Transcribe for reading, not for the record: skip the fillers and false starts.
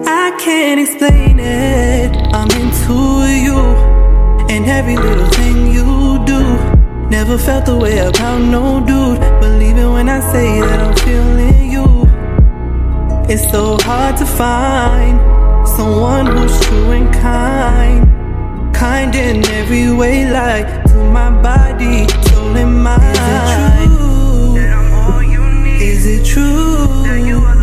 I can't explain it. I'm into you and every little thing you do. Never felt the way about no dude. Believe it when I say that I'm feeling you. It's so hard to find someone who's true and kind. Kind in every way, like to my body, soul and mind. Is it true that I'm all you need? Is it true that you